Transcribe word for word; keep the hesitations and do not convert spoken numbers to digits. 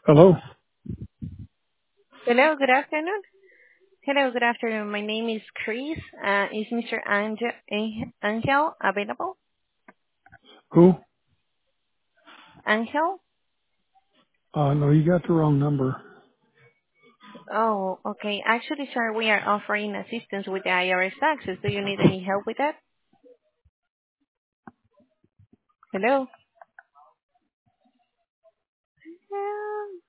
Hello? Hello, good afternoon. Hello, good afternoon. My name is Chris. Uh, is Mister Angel, Angel available? Who? Angel? Uh, no, you got the wrong number. Oh, okay. Actually, sir, we are offering assistance with the I R S taxes. Do you need any help with that? Hello?